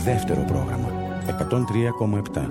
δεύτερο πρόγραμμα 103,7.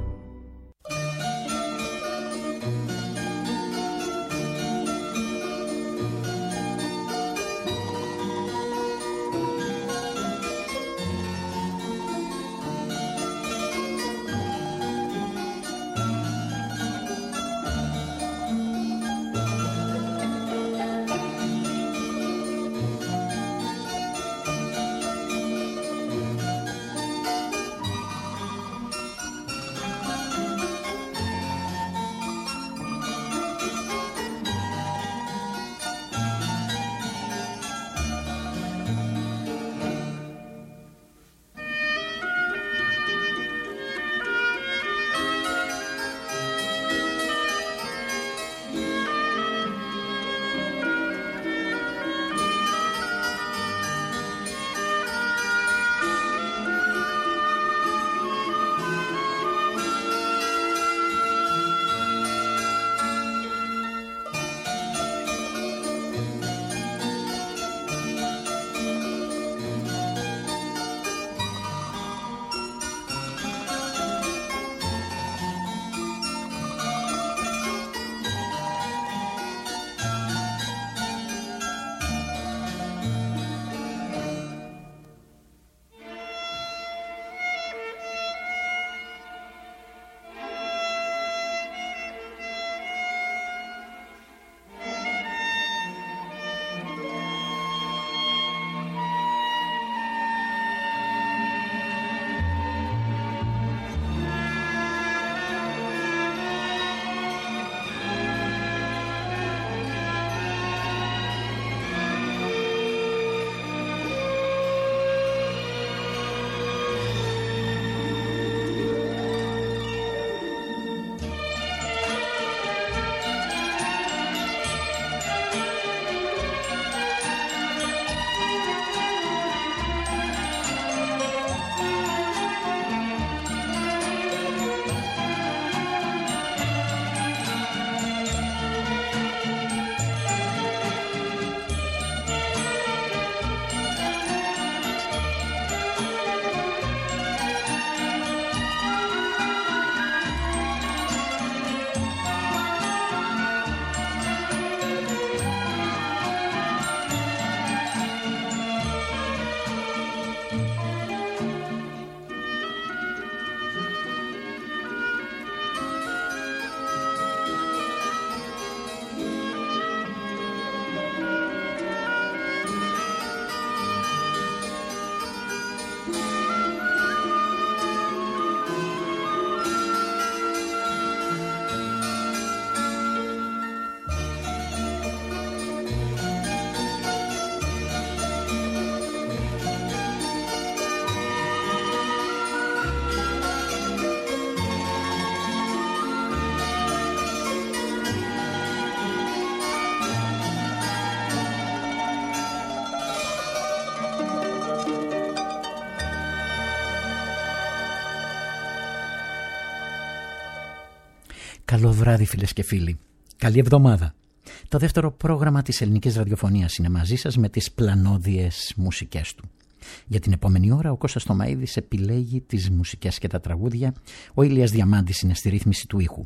Καλό βράδυ φίλες και φίλοι. Καλή εβδομάδα. Το δεύτερο πρόγραμμα της ελληνικής ραδιοφωνίας είναι μαζί σας με τις πλανόδιες μουσικές του. Για την επόμενη ώρα ο Κώστας Τομαΐδης επιλέγει τις μουσικές και τα τραγούδια. Ο Ηλίας Διαμάντης είναι στη ρύθμιση του ήχου.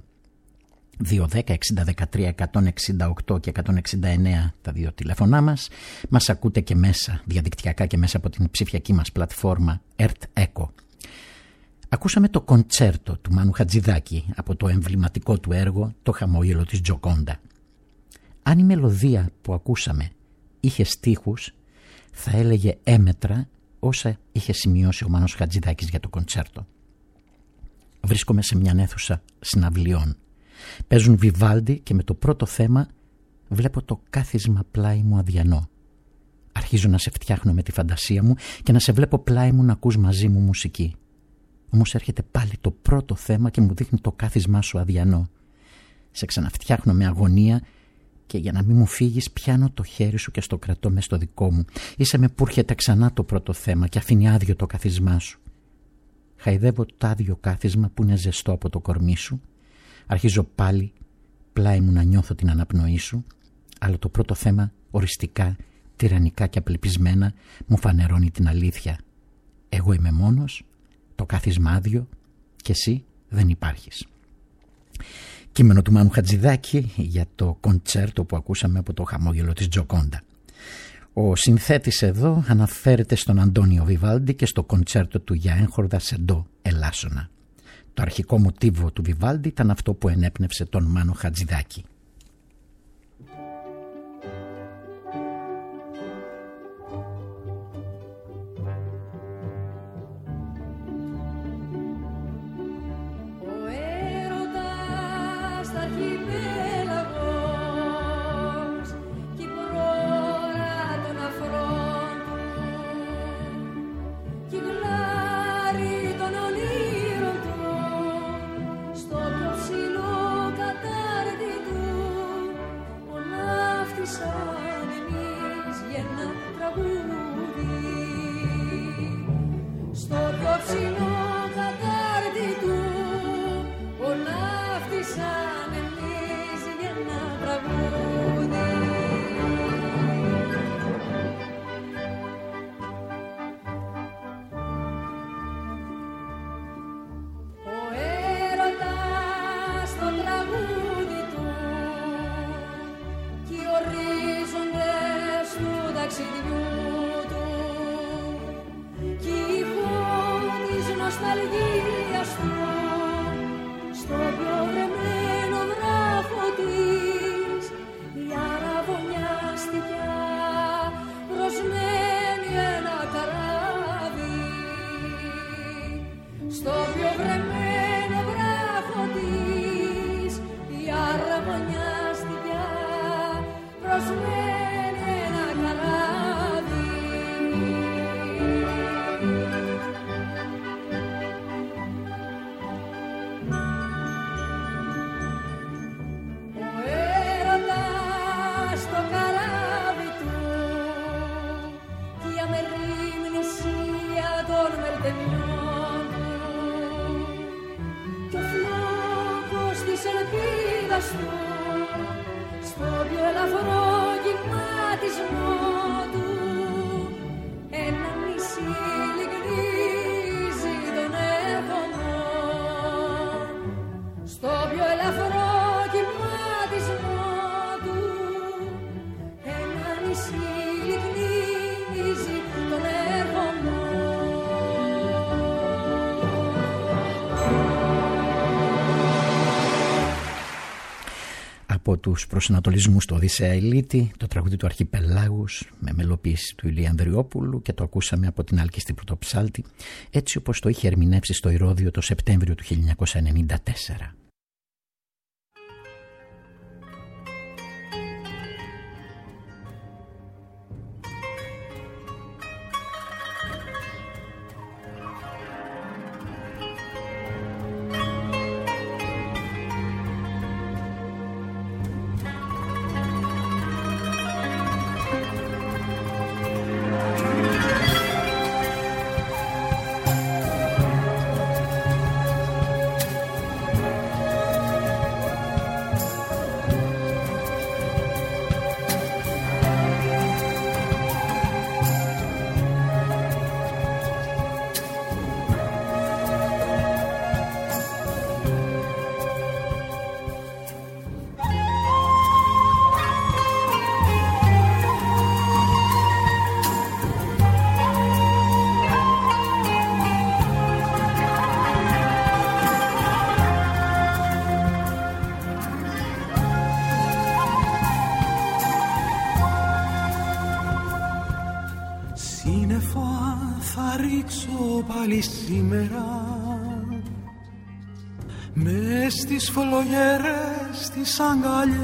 210-60-13-168 και 169 τα δύο τηλέφωνά μας. Μας ακούτε και μέσα διαδικτυακά και μέσα από την ψηφιακή μας πλατφόρμα Earth Echo. Ακούσαμε το κοντσέρτο του Μάνου Χατζηδάκη από το εμβληματικό του έργο «Το χαμόγελο της Τζοκόντα». Αν η μελωδία που ακούσαμε είχε στίχους, θα έλεγε έμετρα όσα είχε σημειώσει ο Μάνος Χατζηδάκης για το κοντσέρτο. Βρίσκομαι σε μια αίθουσα συναυλιών. Παίζουν Βιβάλντι και με το πρώτο θέμα βλέπω το κάθισμα πλάι μου αδιανό. Αρχίζω να σε φτιάχνω με τη φαντασία μου και να σε βλέπω πλάι μου να ακούς μαζί μου μουσική. Όμως έρχεται πάλι το πρώτο θέμα και μου δείχνει το κάθισμά σου αδιανό. Σε ξαναφτιάχνω με αγωνία και για να μην μου φύγεις πιάνω το χέρι σου και στο κρατώ μες στο δικό μου. Είσαι με που έρχεται ξανά το πρώτο θέμα και αφήνει άδειο το κάθισμά σου. Χαϊδεύω το άδειο κάθισμα που είναι ζεστό από το κορμί σου. Αρχίζω πάλι πλάι μου να νιώθω την αναπνοή σου, αλλά το πρώτο θέμα οριστικά, τυραννικά και απελπισμένα μου φανερώνει την αλήθεια. Εγώ είμαι μόνος, το κάθισμα άδειο και εσύ δεν υπάρχεις. Κείμενο του Μάνου Χατζηδάκη για το κοντσέρτο που ακούσαμε από το χαμόγελο της Τζοκόντα. Ο συνθέτης εδώ αναφέρεται στον Αντώνιο Βιβάλντι και στο κοντσέρτο του για έγχορδα σε ντο ελάσσονα. Το αρχικό μοτίβο του Βιβάλντι ήταν αυτό που ενέπνευσε τον Μάνο Χατζηδάκη. Από τους προσανατολισμούς του Οδυσσέα Ηλίτη, το τραγούδι του Αρχιπελάγους με μελοποίηση του Ηλία Ανδριόπουλου, και το ακούσαμε από την Άλκηστη Πρωτοψάλτη, έτσι όπως το είχε ερμηνεύσει στο Ηρώδειο το Σεπτέμβριο του 1994. Σήμερα μες στις φλογερές τις αγκαλιές,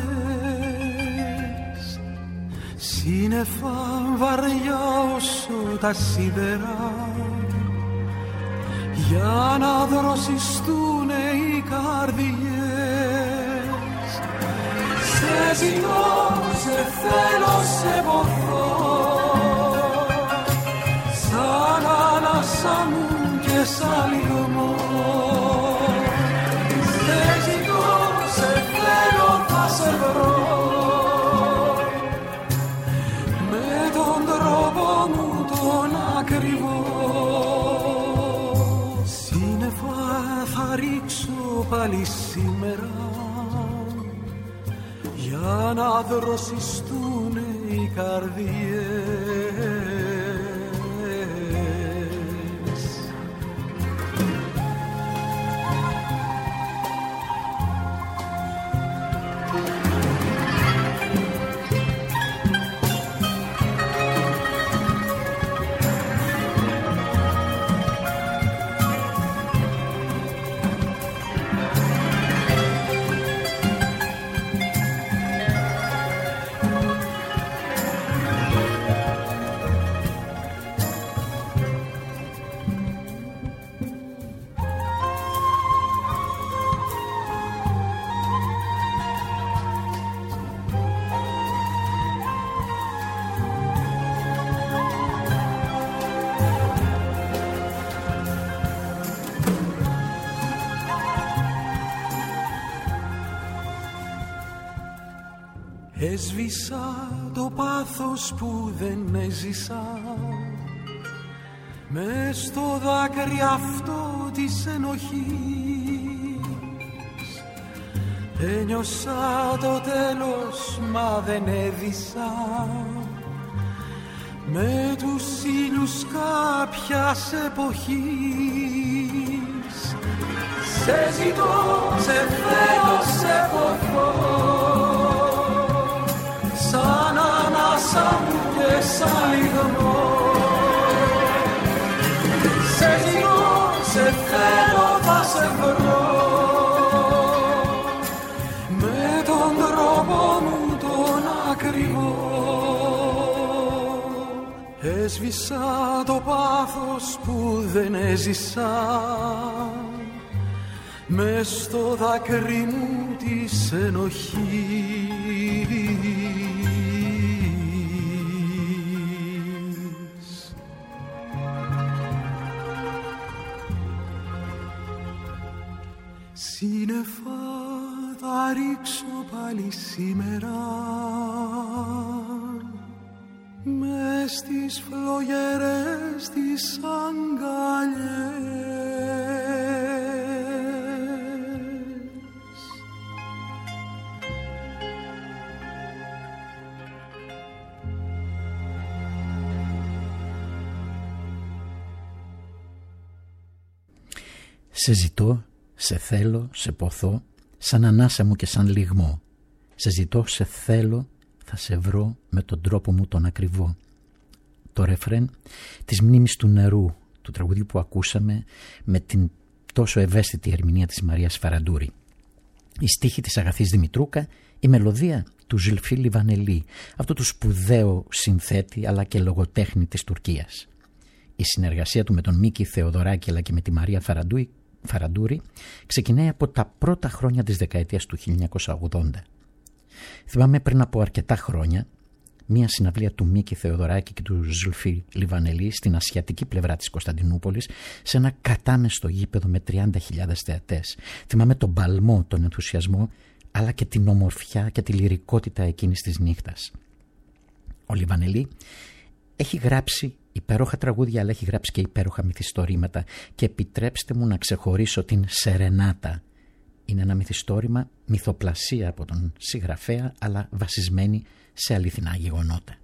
σύννεφα βαριά όσο τα σίδερα, για να δροσιστούνε οι καρδιές. Σε ζητώ, σε θέλω, σε ποθώ, σαν ανάσα μου και σαν λιγμό. Σε ζητώ, σε θέλω, θα σε βρω, με τον τρόπο μου τον ακριβό. πάλι σήμερα για να δροσιστούν οι καρδιές. Έσβησα το πάθος που δεν έζησα, μες στο δάκρυ αυτό της ενοχής. Ένιωσα το τέλος μα δεν έδισα, με τους ήλιους κάποιας εποχής. Σε ζητώ, σε θέλω, σε ποθώ, σαν ανάσα μου και σαν λιγμό. Σε ζητώ, σε θέλω, θα σε βρω, με τον τρόπο μου τον ακριβό. Έσβησα το πάθος που δεν έζησα, μες στο δάκρυ μου της ενοχής. Σύννεφα θα ρίξω πάλι σήμερα, μες στις φλογερές τις αγκαλιές. Σε ζητώ, σε θέλω, σε ποθώ, σαν ανάσα μου και σαν λιγμό. Σε ζητώ, σε θέλω, θα σε βρω με τον τρόπο μου τον ακριβό. Το ρεφρέν της μνήμης του νερού, του τραγουδιού που ακούσαμε με την τόσο ευαίσθητη ερμηνεία της Μαρίας Φαραντούρη. Η στίχη της Αγαθής Δημητρούκα, η μελωδία του Ζουλφί Λιβανελή, αυτού του σπουδαίου συνθέτη αλλά και λογοτέχνη της Τουρκίας. Η συνεργασία του με τον Μίκη Θεοδωράκη αλλά και με τη Μαρία Φαραντούρη ξεκινάει από τα πρώτα χρόνια της δεκαετίας του 1980. Θυμάμαι πριν από αρκετά χρόνια μία συναυλία του Μίκη Θεοδωράκη και του Ζουλφί Λιβανελή στην ασιατική πλευρά της Κωνσταντινούπολης, σε ένα κατάμεστο γήπεδο με 30.000 θεατές. Θυμάμαι τον παλμό, τον ενθουσιασμό, αλλά και την ομορφιά και τη λυρικότητα εκείνης της νύχτας. Ο Λιβανελή έχει γράψει υπέροχα τραγούδια, αλλά έχει γράψει και υπέροχα μυθιστορήματα, και επιτρέψτε μου να ξεχωρίσω την Σερενάτα. Είναι ένα μυθιστόρημα, μυθοπλασία από τον συγγραφέα, αλλά βασισμένη σε αληθινά γεγονότα.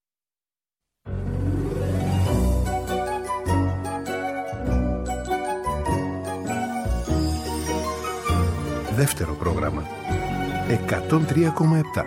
Δεύτερο πρόγραμμα 103,7.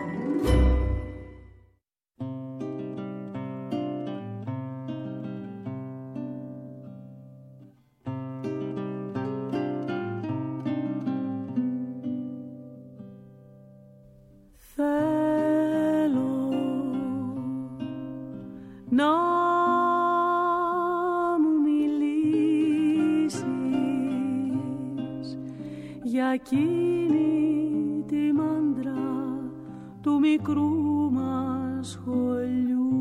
Εκείνη τη μάντρα του μικρού μας σχολιού.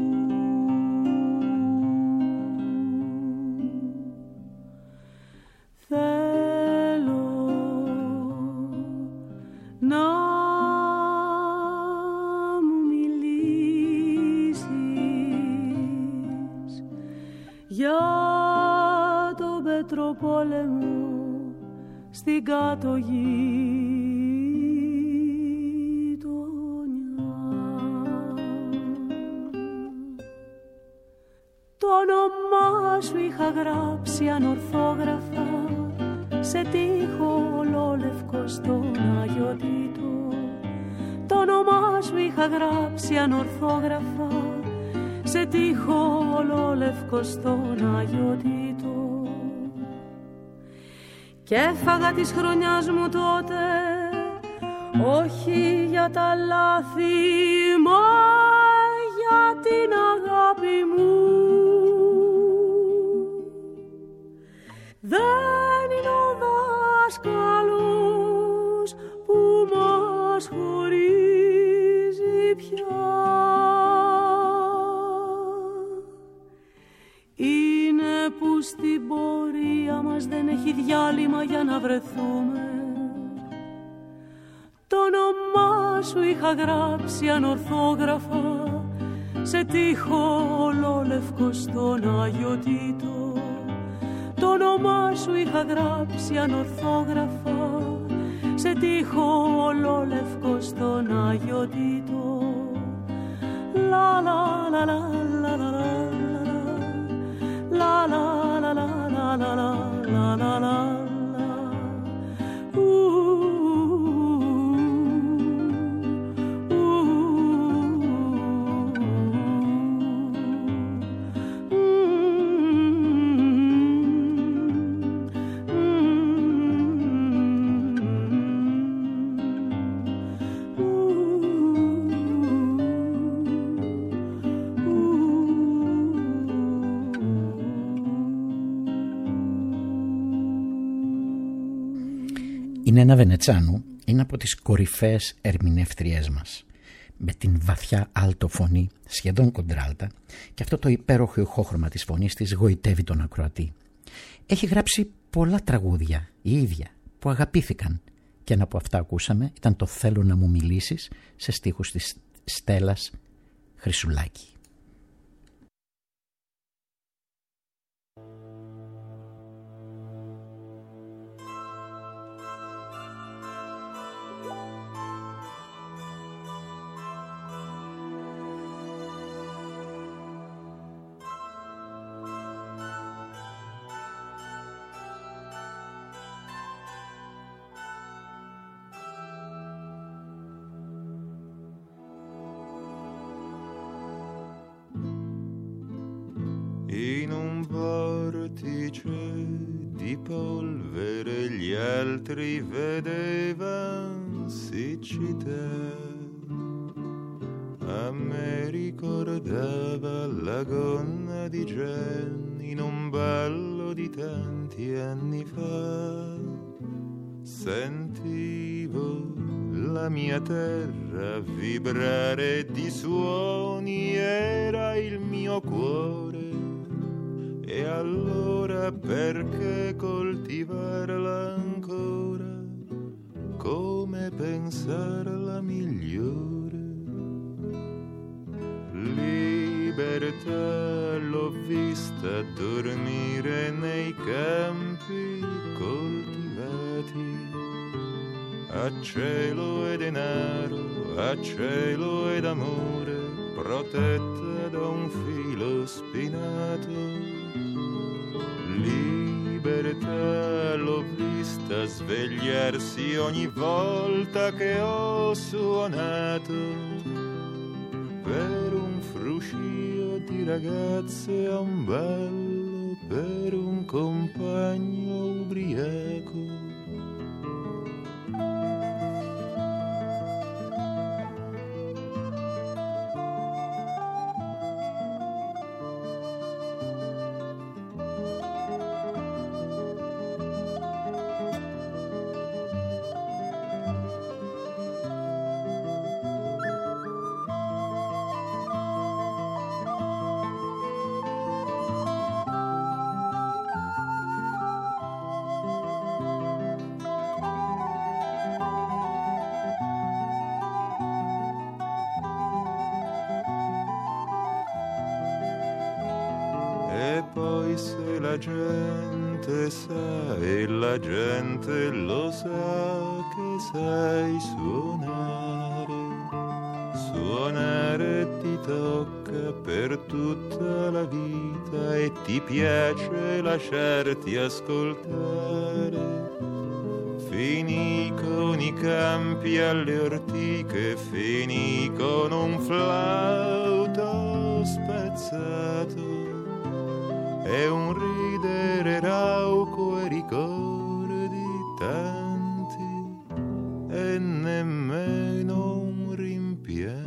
Θέλω να μου μιλήσεις για τον Πετροπόλεμο στην κάτω γειτονιά. Το όνομά σου είχα γράψει ανορθόγραφα σε τοίχο ολόλευκο στον Άγιο Τίτο. Το όνομά σου είχα γράψει ανορθόγραφα σε τοίχο ολόλευκο στον Άγιο Τίτο. Και έφαγα της χρονιάς μου τότε, όχι για τα λάθη, μα για την αγάπη μου. Δεν είναι ο δάσκαλος που μας χωρίζει πια. Είναι που στην πορεία μας δεν έχει διάλειμμα για να βρεθούμε. Το όνομά σου είχα γράψει ανορθόγραφα σε τοίχο ολόλευκο στον Άγιο Τίτο. Το όνομά σου είχα γράψει ανορθόγραφα σε τοίχο ολόλευκο στον Άγιο Τίτο. Λα λα λα λα λα λα λα λα λα λα λα λα λα λα. Η Νένα Βενετσάνου είναι από τις κορυφαίες ερμηνεύτριές μας. Με την βαθιά άλτο φωνή, σχεδόν κοντράλτα, και αυτό το υπέροχο ηχόχρωμα της φωνής της γοητεύει τον ακροατή. Έχει γράψει πολλά τραγούδια η ίδια που αγαπήθηκαν, και ένα από αυτά ακούσαμε ήταν το «Θέλω να μου μιλήσεις» σε στίχους της Στέλλας Χρυσουλάκη. In un vortice di polvere gli altri vedevan siccità. A me ricordava la gonna di Jenny in un ballo di tanti anni fa. Sentivo la mia terra vibrare di suoni, era il mio cuore. E allora perché coltivarla ancora, come pensarla migliore? Libertà l'ho vista dormire nei campi coltivati, a cielo e denaro, a cielo ed amore, protetta da un filo spinato. Libertà l'ho vista svegliarsi ogni volta che ho suonato per un fruscio di ragazze a un ballo, per un compagno ubriaco. E poi se la gente sa e la gente lo sa che sai suonare, suonare ti tocca per tutta la vita e ti piace lasciarti ascoltare. Finì con i campi alle ortiche, finì con un flauto spezzato e un ridere rauco e ricordi tanti e nemmeno un rimpianto.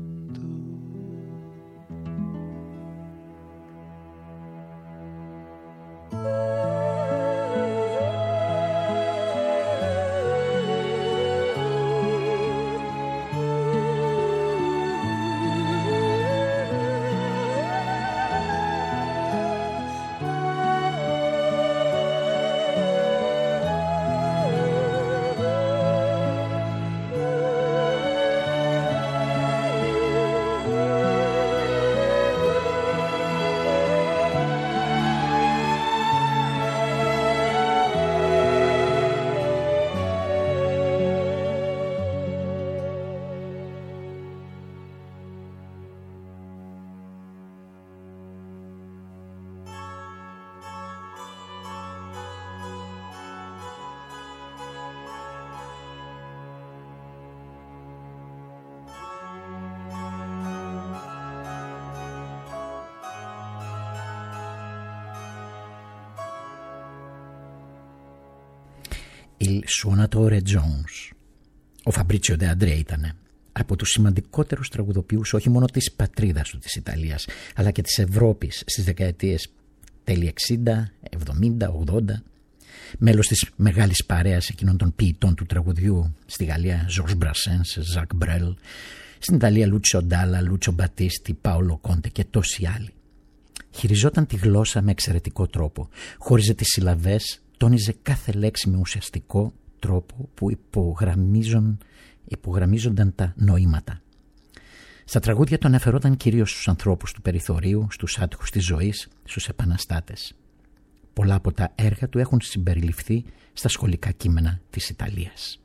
Il suonatore Jones. Ο Φαμπρίτσιο Ντε Αντρέ ήταν από τους σημαντικότερους τραγουδοποιούς όχι μόνο της πατρίδας του της Ιταλίας αλλά και της Ευρώπης στις δεκαετίες τέλη 60, 70, 80. Μέλος της μεγάλης παρέας εκείνων των ποιητών του τραγουδιού στη Γαλλία Georges Brassens, Jacques Brel, στην Ιταλία Λούτσιο Ντάλα, Λούτσιο Μπατίστη, Πάολο Κόντε και τόσοι άλλοι. Χειριζόταν τη γλώσσα με εξαιρετικό τρόπο, χώριζε τις συλλαβές, τόνιζε κάθε λέξη με ουσιαστικό τρόπο που υπογραμμίζονταν τα νοήματα. Στα τραγούδια του αναφερόταν κυρίως στους ανθρώπους του περιθωρίου, στους άτυχους της ζωής, στους επαναστάτες. Πολλά από τα έργα του έχουν συμπεριληφθεί στα σχολικά κείμενα της Ιταλίας.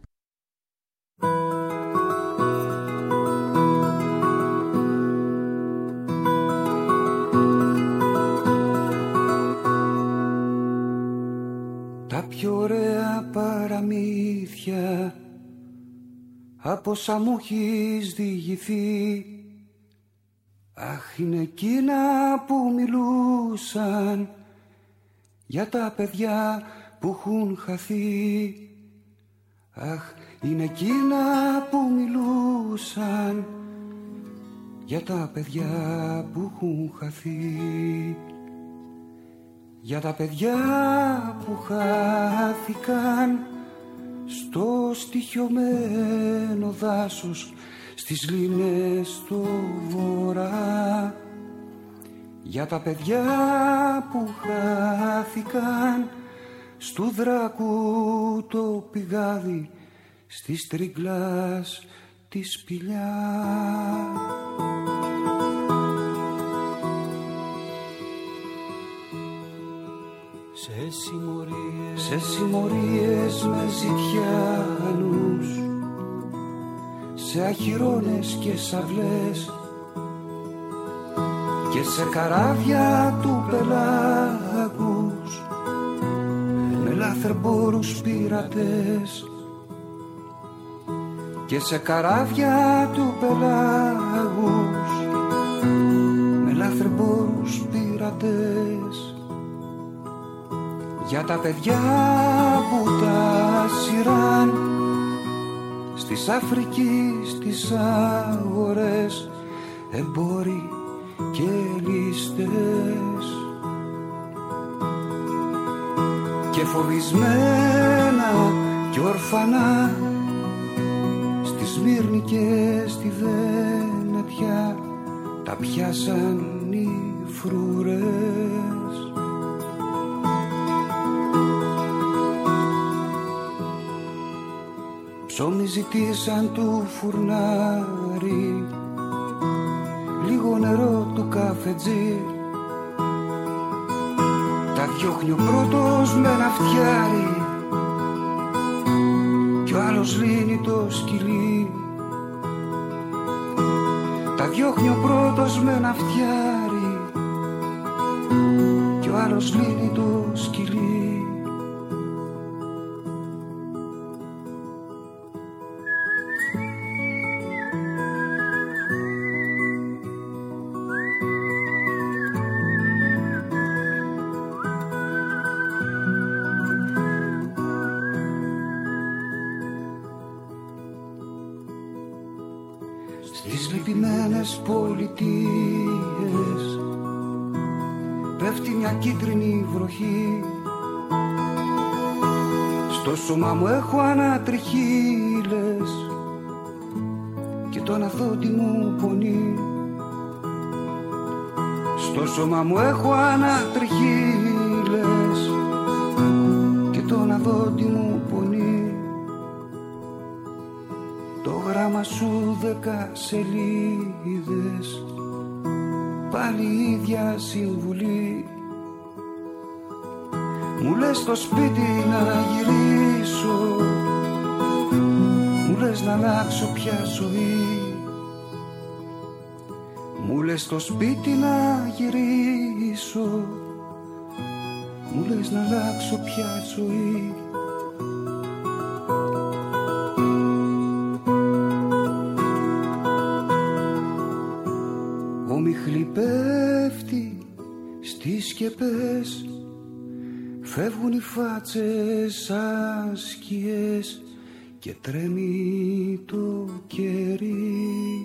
Τα πιο ωραία παραμύθια από όσα μου έχεις διηγηθεί, αχ, είναι εκείνα που μιλούσαν για τα παιδιά που έχουν χαθεί. Αχ, είναι εκείνα που μιλούσαν για τα παιδιά που έχουν χαθεί. Για τα παιδιά που χάθηκαν στο στοιχειωμένο δάσος, στις λίμνες στο βορρά. Για τα παιδιά που χάθηκαν στου δράκου το πηγάδι, στις τρίγκλας τη σπηλιά. Σε συμμορίες με ζητιάνους, σε αχυρώνες και σαυλές και σε καράβια του πελάγους, με λαθρεμπόρους πειρατές και σε καράβια του πελάγους, με λαθρεμπόρους πειρατές. Για τα παιδιά που τα σειράν στις Αφρικής τις αγορές, εμπόροι και λίστες, και φοβισμένα και ορφανά στη Σμύρνη και στη Βενετιά τα πιάσαν οι φρούρες. Ψωμί ζητήσαν του φουρνάρι, λίγο νερό το καφετζί, διώχνει ο πρώτος με ένα φτιάρι κι ο άλλος λύνει το σκυλί. Τα διώχνει ο πρώτος με ένα φτιάρι κι ο άλλος λύνει το σκυλί. Στις λυπημένες πολιτείες πέφτει μια κίτρινη βροχή. Στο σώμα μου έχω ανατριχύλες και το αναθώτη μου πονεί. Στο σώμα μου έχω ανατριχύλες και το αναθώτη μου πονεί. Το γράμμα σου 10 σελίδες, πάλι η ίδια συμβουλή. Μου λες στο σπίτι να γυρίσω, μου λες να αλλάξω πια ζωή. Μου λες στο σπίτι να γυρίσω, μου λες να αλλάξω πια ζωή. Όμιχλη πέφτει στις σκεπές, φεύγουν οι φάτσες σαν σκιές και τρέμει το κερί.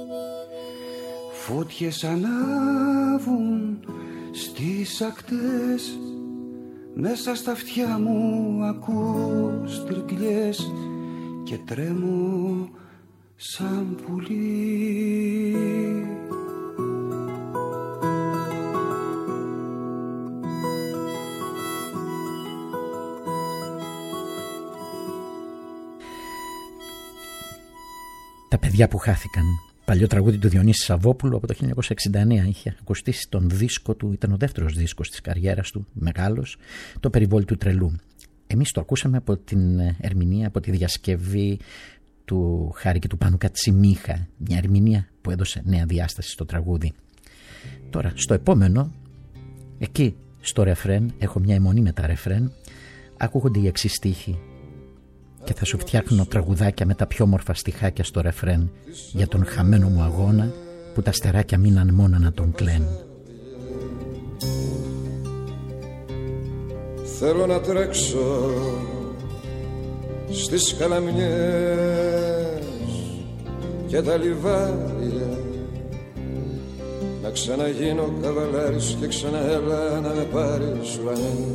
Φώτιες ανάβουν στις ακτές, μέσα στα αυτιά μου ακούω στριγκλιές και τρέμω σαν πουλί. Τα παιδιά που χάθηκαν. Παλιό τραγούδι του Διονύση Σαββόπουλου από το 1969. Είχε ακουστεί στον δίσκο του, ήταν ο δεύτερος δίσκος της καριέρας του, μεγάλος, το Περιβόλι του Τρελού. Εμείς το ακούσαμε από την ερμηνεία, από τη διασκευή του Χάρη και του Πάνου Κατσιμίχα. Μια ερμηνεία που έδωσε νέα διάσταση στο τραγούδι. Τώρα, στο επόμενο, εκεί στο ρεφρέν, έχω μια αιμονή με τα ρεφρέν, ακούγονται οι εξής στίχοι. Και θα σου φτιάχνω τραγουδάκια με τα πιο όμορφα στιχάκια στο ρεφρέν για τον χαμένο μου αγώνα που τα αστεράκια μείναν μόνα να τον κλαίνουν. Θέλω να τρέξω στις καλαμιές και τα λιβάρια, να ξαναγίνω καβαλάρης και ξαναέλα να με πάρεις βανέ.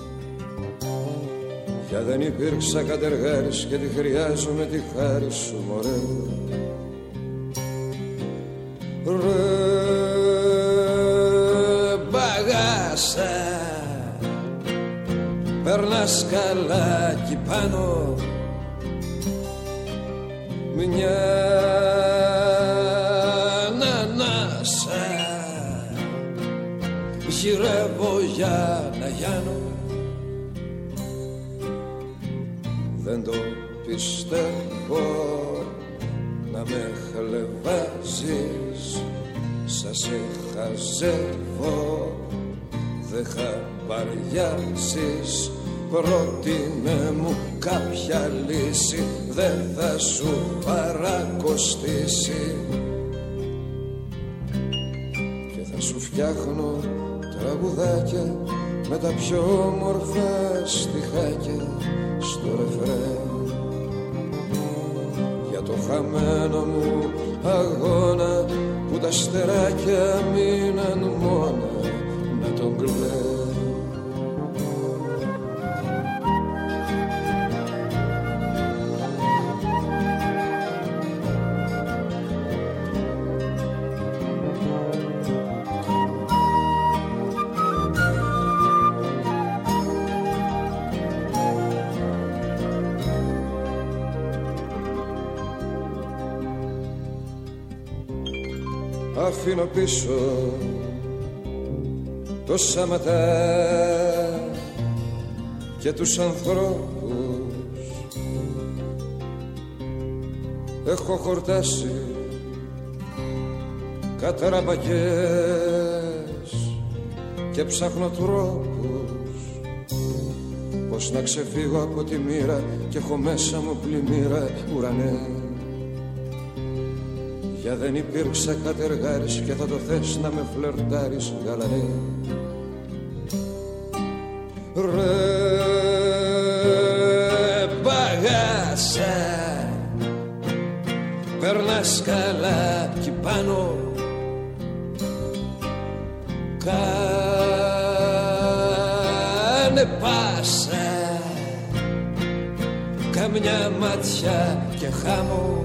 Για δεν υπήρξα κατεργάρης και τη χρειάζομαι τη χάρη σου, μωρέ. Ρε μπαγάσα, περνάς καλά κι πάνω, μια ανάσα γυρεύω για να γιάνω. Δεν το πιστεύω να με χλεβάζεις, σας σε χαζεύω, δεν χαμπαριάζεις. Πρότεινε μου κάποια λύση, δεν θα σου παρακοστήσει και θα σου φτιάχνω τραγουδάκια με τα πιο όμορφα στιχάκια στο ρεφρέν. Για το χαμένο μου αγώνα που τα αστεράκια μείναν μόνα να τον κλαίνουν. Αφήνω πίσω το σαματά και τους ανθρώπους. Έχω χορτάσει καταραμπακές και ψάχνω τρόπους πως να ξεφύγω από τη μοίρα και έχω μέσα μου πλημμύρα ουρανέ. Για δεν υπήρξα κατεργάρης και θα το θες να με φλερτάρεις γαλανέ. Ρε μπαγάσα, περνάς καλά κι πάνω, κάνε πάσα, καμιά μάτια και χάμω.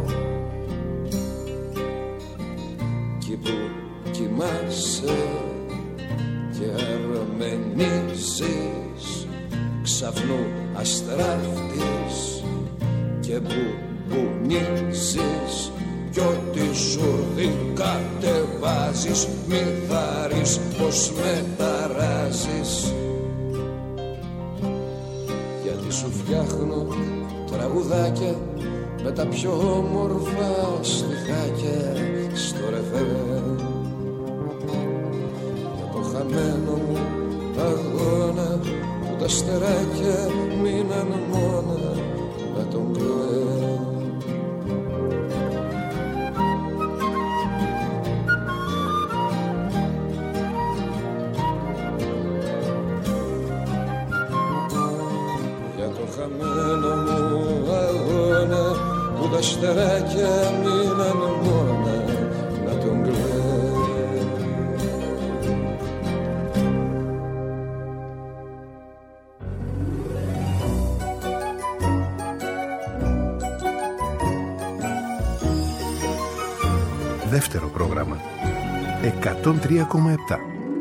Κι που κοιμάσαι και αρμενίζεις, ξαφνού αστράφτης και που μπουνίζεις, κι ό,τι σουρδί κατεβάζεις, μη θαρείς πως με ταράζεις. Γιατί σου φτιάχνω τραγουδάκια με τα πιο όμορφα στιχάκια στο ρεφερέ. Για το χαμένο μου αγώνα που τα στεράκια μείναν μόνα να τον κλαίω. Χαμένο μου αγώνα που τα στεράκια μείναν μόνα να τον κλαίω. Δεύτερο πρόγραμμα 103,7.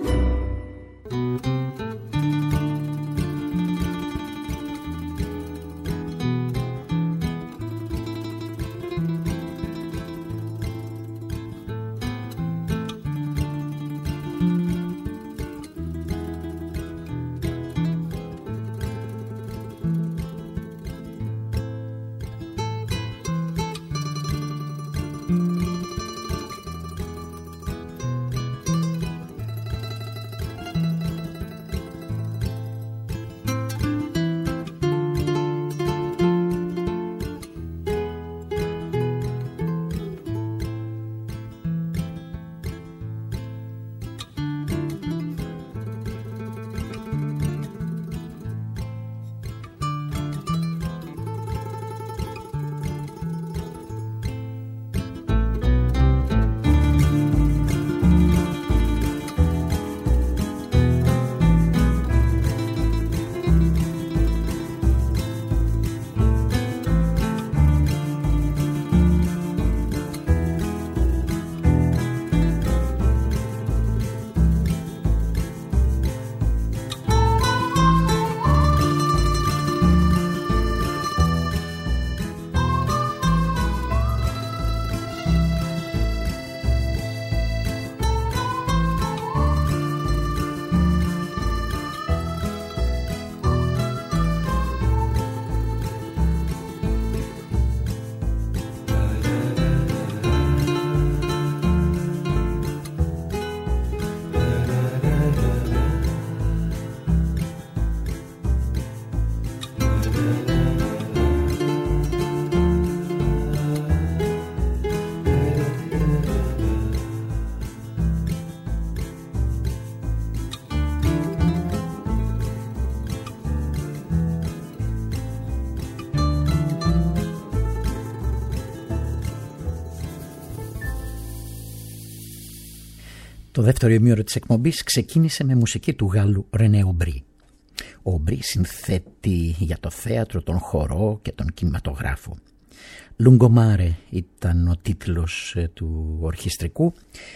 Το δεύτερο ημίωρο της εκπομπής ξεκίνησε με μουσική του Γάλλου Ρενέ Ομπρί. Ο Ομπρί συνθέτει για το θέατρο, τον χορό και τον κινηματογράφο. Λουγκομάρε ήταν ο τίτλος του ορχιστρικού.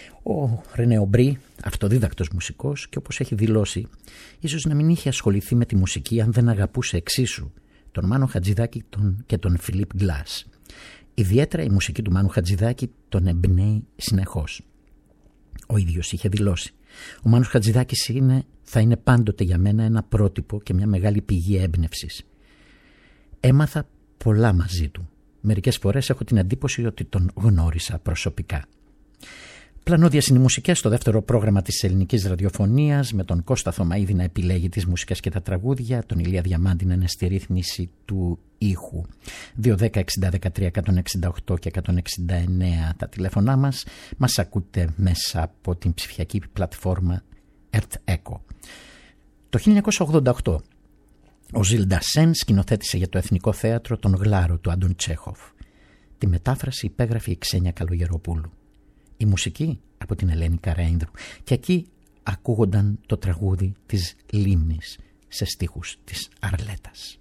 Ο Ρενέ Ομπρί, αυτοδίδακτος μουσικός, και όπως έχει δηλώσει, ίσως να μην είχε ασχοληθεί με τη μουσική αν δεν αγαπούσε εξίσου τον Μάνο Χατζηδάκη και τον Φιλίπ Γκλάς. Ιδιαίτερα η μουσική του Μάνου Χατζηδάκη τον εμπνέει συνεχώς. Ο ίδιος είχε δηλώσει: Ο Μάνος Χατζηδάκης θα είναι πάντοτε για μένα ένα πρότυπο και μια μεγάλη πηγή έμπνευσης. Έμαθα πολλά μαζί του. Μερικές φορές έχω την εντύπωση ότι τον γνώρισα προσωπικά. Πλανώδιας είναι οι μουσικές στο δεύτερο πρόγραμμα της ελληνικής ραδιοφωνίας, με τον Κώστα Θωμαίδη να επιλέγει τις μουσικές και τα τραγούδια, τον Ηλία Διαμάντη να είναι στη ρύθμιση του ήχου. 210-60-13-168 και 169 τα τηλέφωνά μας. Μας ακούτε μέσα από την ψηφιακή πλατφόρμα ERT-ECHO. Το 1988 ο Ζιλ Ντασέν σκηνοθέτησε για το Εθνικό Θέατρο τον Γλάρο του Άντων Τσέχοφ. Τη μετάφραση υπέγραφε η Ξένια Καλογεροπούλου. Η μουσική από την Ελένη Καραίνδρου. Και εκεί ακούγονταν το τραγούδι της Λίμνης σε στίχους της Αρλέτας.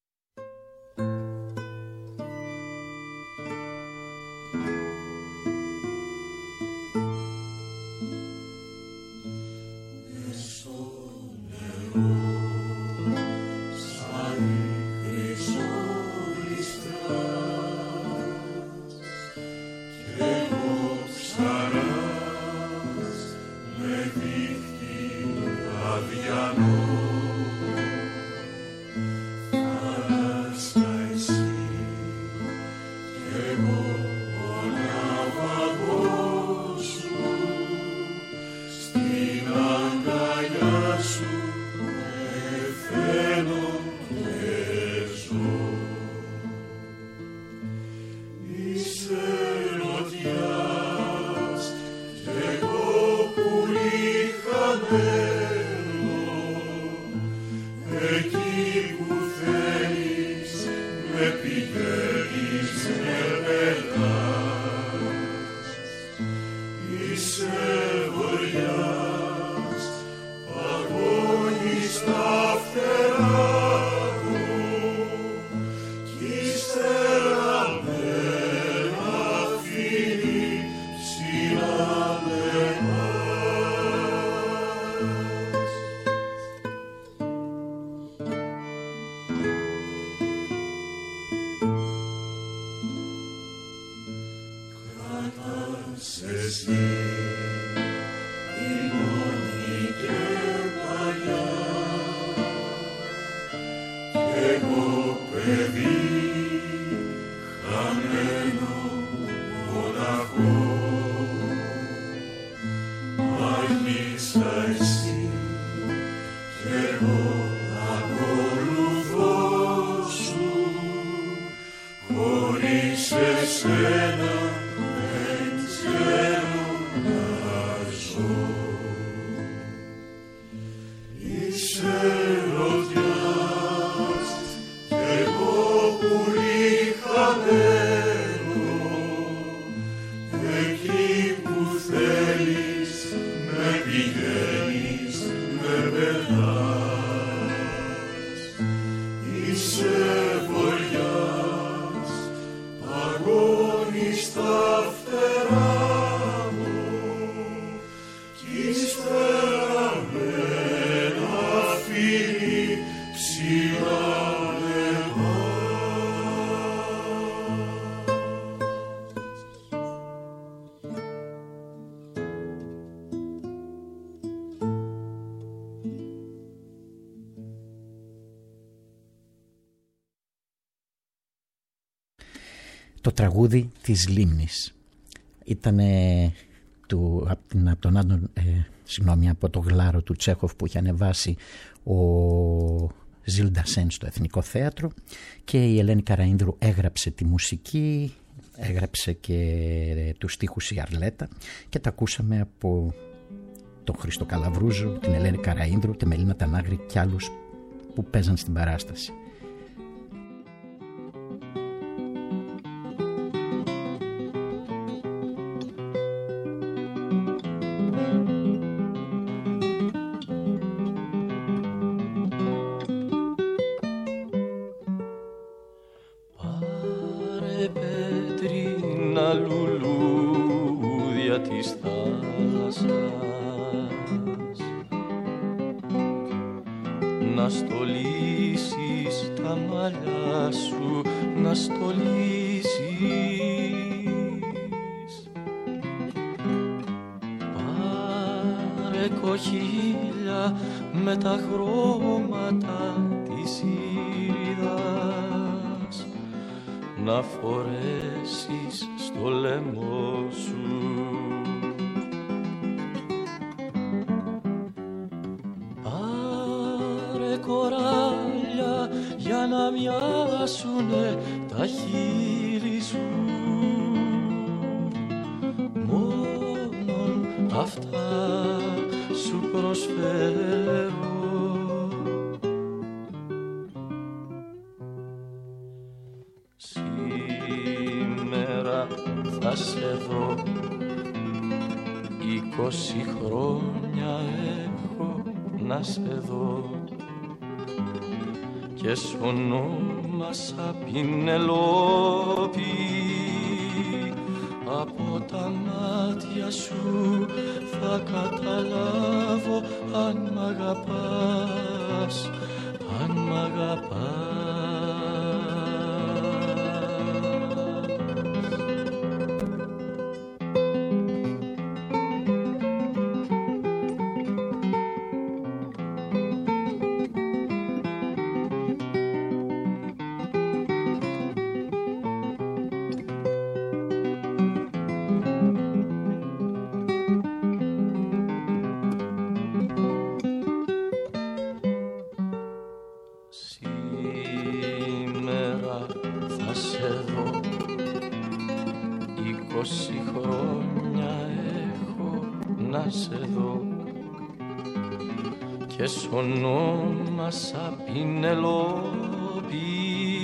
Το τραγούδι της Λίμνης ήταν από το Γλάρο του Τσέχοφ που είχε ανεβάσει ο Ζιλ Ντασέν στο Εθνικό Θέατρο, και η Ελένη Καραίνδρου έγραψε τη μουσική, έγραψε και τους στίχους η Αρλέτα, και τα ακούσαμε από τον Χρήστο Καλαβρούζο, την Ελένη Καραίνδρου, τη Μελίνα Τανάγρη και άλλους που παίζαν στην παράσταση. έχω χείλια με τα χρώματα της ήριδας να φορέσεις στο λαιμό σου. Πάρε κοράλια για να μοιάσουνε τα χείλη σου, μόνον αυτά σου προσφέρω. Σήμερα θα σε δω, 20 χρόνια έχω να σε δω και σ' ονόμασα Πινελόπη. Από τα μάτια σου θα καταλάβω αν μ' αγαπάς, αν μ' αγαπάς. Και σ' ονόμασα Πινελόπη.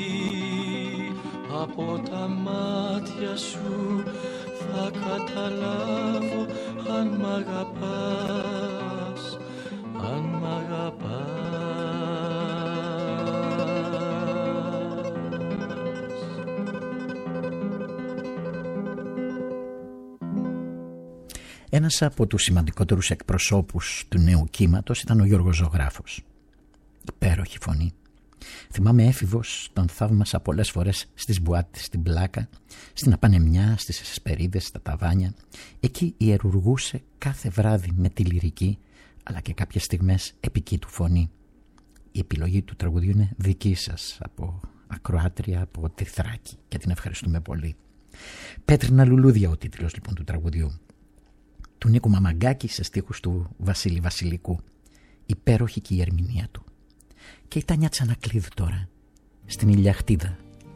Από τα μάτια σου θα καταλάβω αν μ' αγαπάς, αν μ' αγαπάς. Ένας από τους σημαντικότερους εκπροσώπους του νέου κύματος ήταν ο Γιώργος Ζωγράφος. Υπέροχη φωνή. Θυμάμαι έφηβος, τον θαύμασα πολλές φορές στις μπουάτες, στην Πλάκα, στην Απανεμιά, στις Εσπερίδες, στα Ταβάνια. Εκεί ιερουργούσε κάθε βράδυ με τη λυρική, αλλά και κάποιες στιγμές επική του φωνή. Η επιλογή του τραγουδιού είναι δική σας, από ακροάτρια από τη Θράκη, και την ευχαριστούμε πολύ. Πέτρινα λουλούδια ο τίτλος λοιπόν του τραγουδιού. Του Νίκου Μαμαγκάκη σε στίχους του Βασίλη Βασιλικού. Υπέροχη και η ερμηνεία του. Και η Τάνια Τσανακλείδου τώρα, στην Ηλιαχτίδα.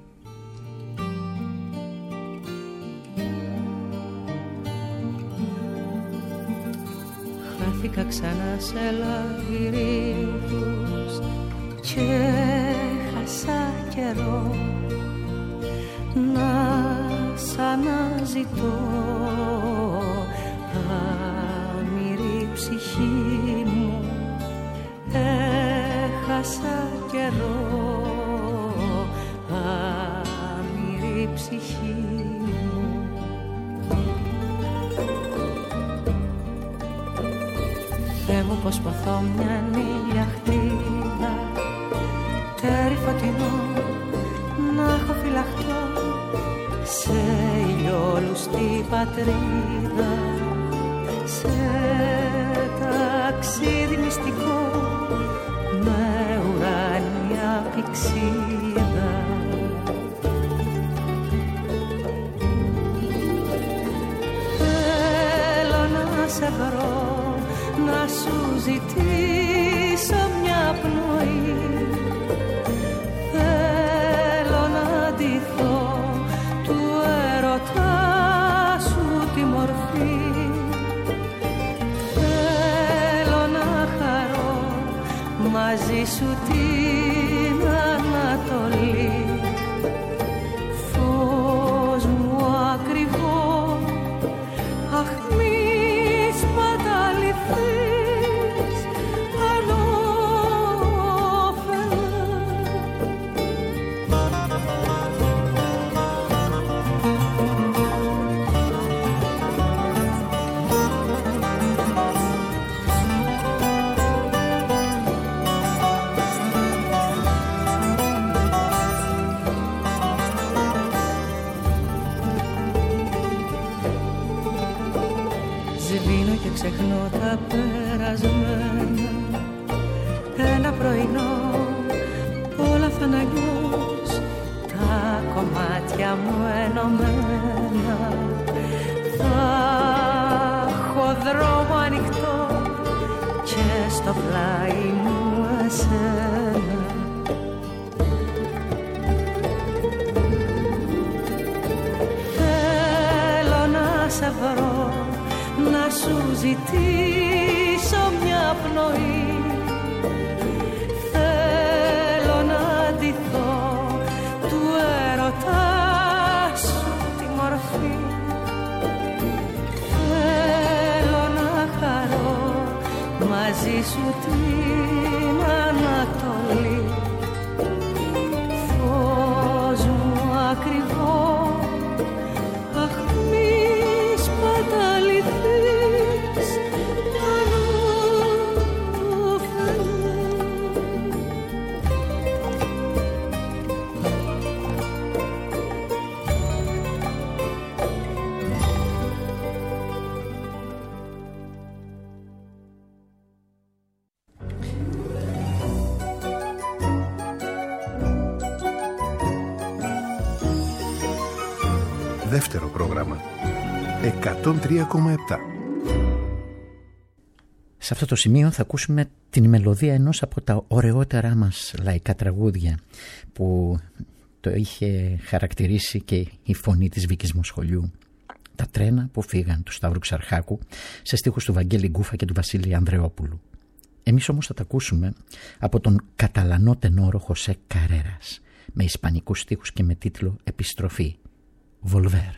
Χάθηκα ξανά σε λαβυρίνθους και χάσα καιρό να σ' αναζητώ. Άμυρη ψυχή μου, έχασα καιρό. Άμυρη ψυχή μου. Θεέ μου πως ποθώ μια ηλιαχτίδα, τέρι φωτεινό να έχω φυλαχτώ σε ηλιόλουστη πατρίδα, σε ταξίδι μυστικό με ουράνια πηξίδα. Θέλω να σε βρω, να σου ζητήσω μια πνοή. Θέλω να ντυθώ του έρωτα σου τη μορφή. Θέλω να χαρώ μαζί σου την Ανατολή. Φως μου ακριβό, αχ μη σπαταληθείς ανώφελα. μάτια μου ενωμένα. Θα έχω δρόμο ανοιχτό και στο πλάι μου εσένα. Θέλω να σε βρω, να σου ζητήσω μια πνοή. Θέλω να ντυθώ του έρωτά σου τη μορφή. Θέλω να χαρώ μαζί σου την Ανατολή. Φως μου ακριβό, αχ μη σπαταληθείς Δεύτερο πρόγραμμα 103,7. Σε αυτό το σημείο θα ακούσουμε την μελωδία ενός από τα ωραιότερά μας λαϊκά τραγούδια που το είχε χαρακτηρίσει και η φωνή της Βίκης Μοσχολιού. Τα τρένα που φύγαν του Σταύρου Ξαρχάκου σε στίχους του Βαγγέλη Γκούφα και του Βασίλη Ανδρεόπουλου. Εμείς όμως θα τα ακούσουμε από τον Καταλανό τενόρο Χωσέ Καρέρας με ισπανικούς στίχους και με τίτλο «Επιστροφή». Volver.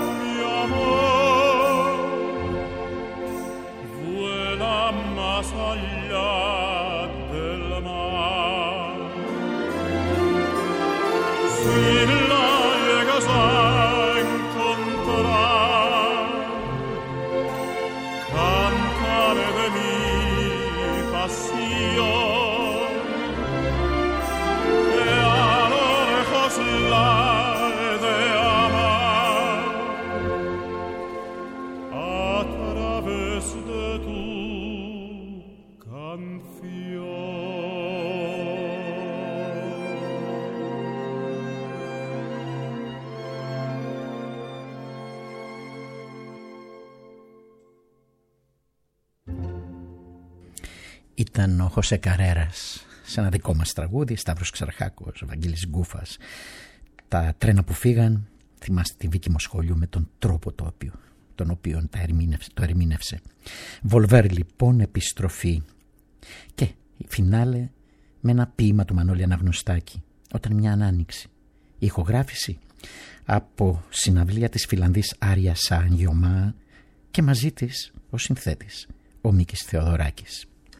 Vuela más allá ήταν ο Χωσέ Καρέρας σε ένα δικό μας τραγούδι, Σταύρος Ξαρχάκος, Βαγγέλης Γκούφας. Τα τρένα που φύγαν, θυμάστε τη Βίκη Μοσχολιού με τον τρόπο τον οποίο το ερμήνευσε. Βολβέρ λοιπόν, επιστροφή. Και η φινάλε με ένα ποίημα του Μανώλη Αναγνωστάκη, Όταν μια ανάνοιξη. Η ηχογράφηση από συναυλία της Φιλανδής Άρια Σανγιωμά και μαζί της ο συνθέτης, ο Μίκης Θεοδωράκης.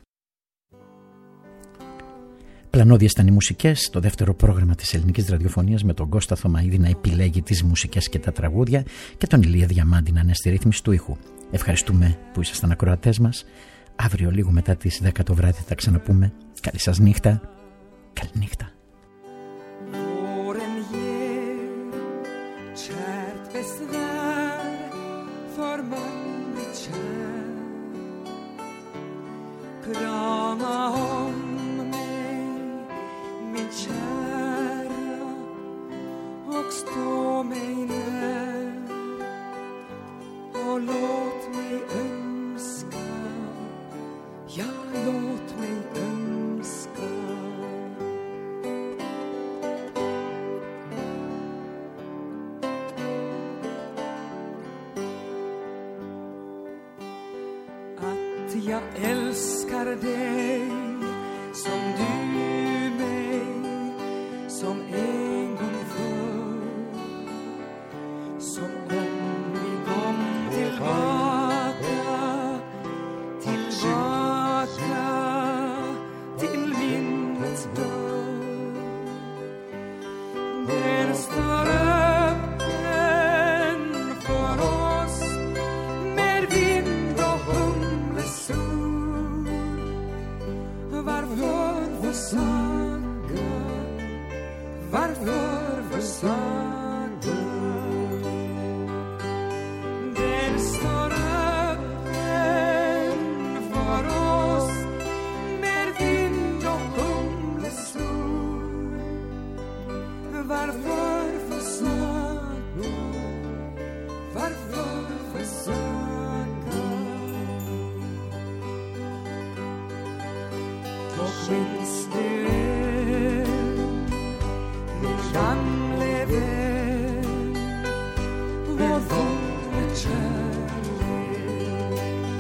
Πλανώδιες ήταν οι μουσικές, το δεύτερο πρόγραμμα της ελληνικής ραδιοφωνίας με τον Κώστα Θωμαίδη να επιλέγει τις μουσικές και τα τραγούδια και τον Ηλία Διαμάντη να είναι στη ρύθμιση του ήχου. Ευχαριστούμε που ήσασταν ακροατές μας. Αύριο λίγο μετά τις 10 το βράδυ θα ξαναπούμε. Καλή σας νύχτα. Καλή νύχτα. Krama om mig, min kära, och stå mig när och låt mig önska, ja, låt mig önska. Att jag älskar dig som du mig, som en gång förr, som om vi kom tillbaka till minnets dörr. Den står öppen för oss med vind och humlesur. Varför försaka? Varför försaka? Den står öppen för oss med vind och humlesur. Varför försaka? Varför försaka? Och minns du min gamle vän, vår våra kärlek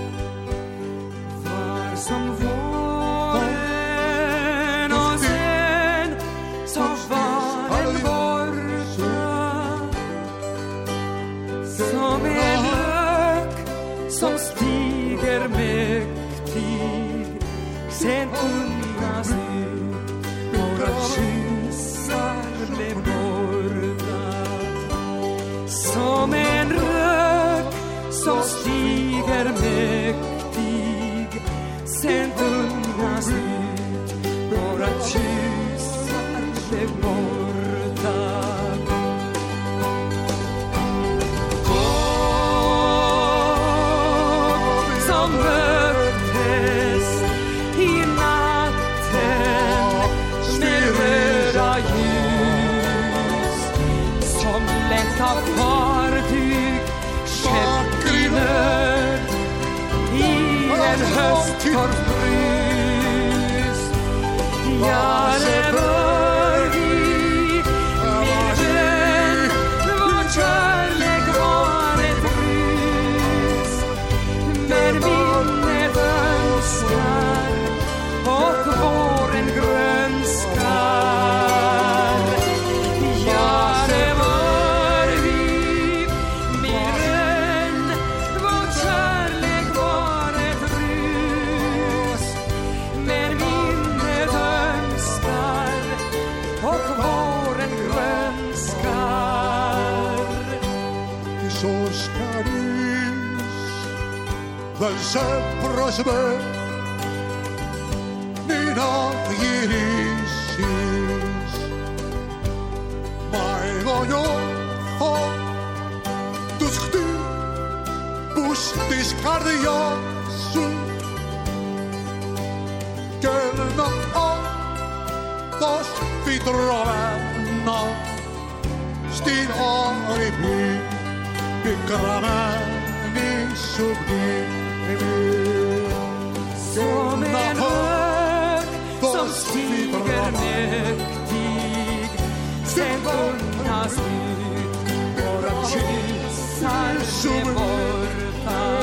var som våren och sen så var den borta, som en lök som stiger mäktig, sen ungas ut, några kyssar blev borta. Som en rök som stiger mäktig, sen ungas ut, några kyssar blev borta. Som möttes i natten med röda ljus, som lätta fartyg käpp i nöd i en hösttorr brus. Ja, det bör vi, min vän, vår kärlek var ett rus. Men minnet önskar och våren grönskar. Ja, det var vi, min vän, vår kärlek var ett rus. Men minnet önskar och våren grönskar. Väl prosper mina girisis Maigonyo on τους χτύπους της καρδιάς σου και να όντως φυτρωμένα στην όρημη πικραμένη σου μνήμη. Som en stiger mäktig, sekundas ut, våra kyssar är borta.